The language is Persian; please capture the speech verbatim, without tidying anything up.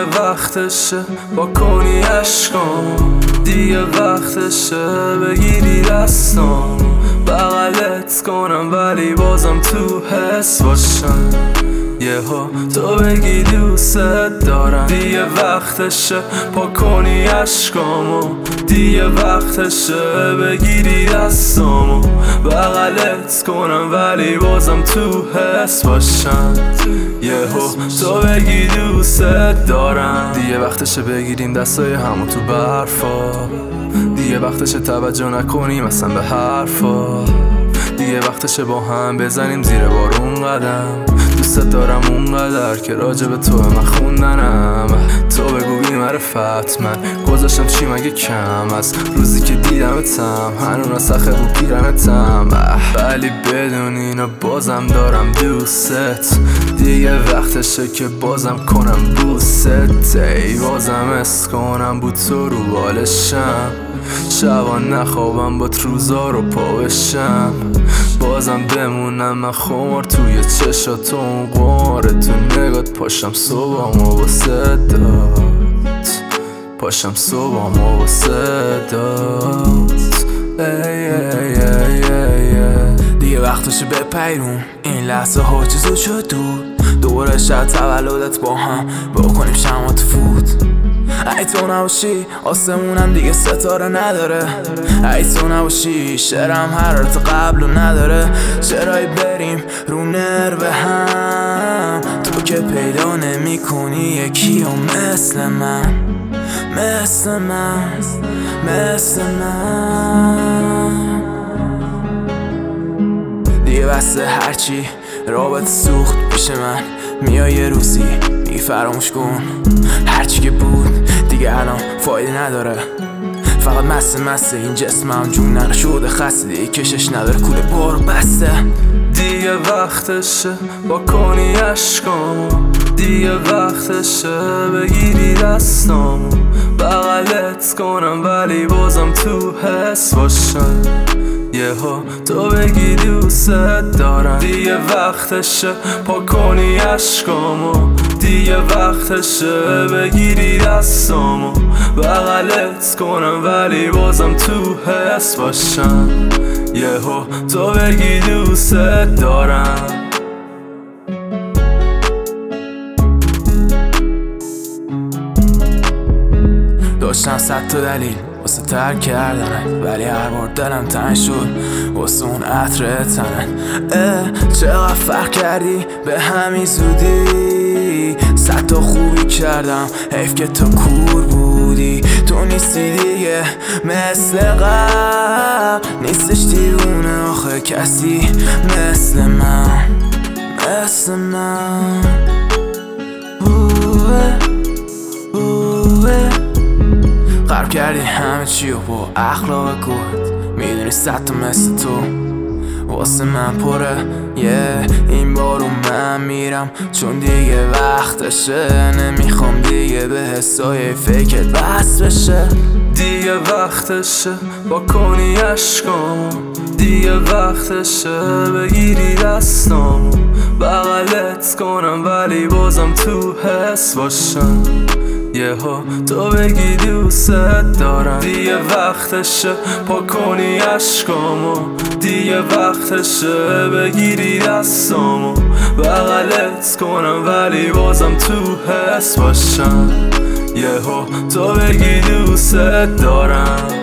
دیگه وقتشه با کنی عشقام، دیگه وقتشه بگیری دستام بغلت کنم ولی بازم تو حس باشم. یهو تو بگی دوست دارم، دیگه وقتشه پا کنی عشقامو، دیگه وقتشه بگیری دستامو بغلت کنم ولی بازم تو حس باشم. یهو تو بگی دوست دارم، دیگه وقتشه بگیریم دستای همو تو برفا، دیگه وقتشه توجه نکنیم اصلا به حرفا، دیگه وقتشه با هم بزنیم زیر بارون قدم. دوست دارم اونقدر که راجب تو من خوندنم، تو بگو بی معرفت من گذاشتم چی مگه کم از روزی که دیدمتم، هنوز سخه بود پیرنتم، ولی بدون اینا بازم دارم دوست. دیگه وقتشه که بازم کنم بوست، ای بازم اس کنم بود تو رو بالشم، شبا نخوابم با روزا رو پا بشم، بازم بمونم من خمار توی چشات و اون قماره تو نگات، پاشم صبحامو واسه داد، پاشم صبحامو واسه داد. ای ای ای ای ای. دیگه وقتشه بپیرون این لحظه ها چیزو شد دور، دوباره شب تولدت با هم بکنیم شمات فوت. ای تو نباشی آسمونم دیگه ستاره نداره، ای تو نباشی شعرم حرارت قبلو نداره، چرایی بریم رو نرو هم، تو که پیدا نمی کنی یکی و مثل من، مثل من، مثل من. دیگه بسته هرچی رابط سوخت پیش من، میای یه روزی میگی فراموش کن هرچی که بود دیگه الان فایده نداره، فقط مسته مسته این جسمم جون نشده خسته، دیگه کشش نداره کوله بارو بسته. دیگه وقتشه با کنی عشقامو، دیگه وقتشه بگیری دستامو بغلت کنم ولی بازم تو حس باشم. یهو تو بگی دوست دارم، دیگه وقتشه پا کنی عشقامو، دیگه وقتشه بگیری دستامو بغلت کنم ولی بازم تو حس باشم. یهو تو بگی دوست دارم. داشتم صد تا دلیل واسه ترک کردنت، ولی هر بار دلم تنگ شد واسه اون عطر تنت. چقدر فرق کردی به همین زودی، صد تا خوبی کردم حیف که تو کور بودی، تو نیستی دیگه مثل قبل، نیستش دیوونه آخه کسی مثل من، مثل من. اوه اوه غرب کردی همه چی و با اخلاق گرد، میدونی صد تا مثل تو واسه من پره. یه yeah. این بارو من میرم چون دیگه وقتشه، نمیخوام دیگه به حسای فکرت بس بشه. دیگه وقتشه با کنی عشقامو، دیگه وقتشه بگیری دستامو بغلت کنم ولی بازم تو حس باشم. یهو تو بگی دوست دارم، دیگه وقتشه پا کنی عشقامو، دیگه وقتشه بگیری دستامو بغلت کنم ولی بازم تو حس باشم. یهو تو بگی دوست دارم.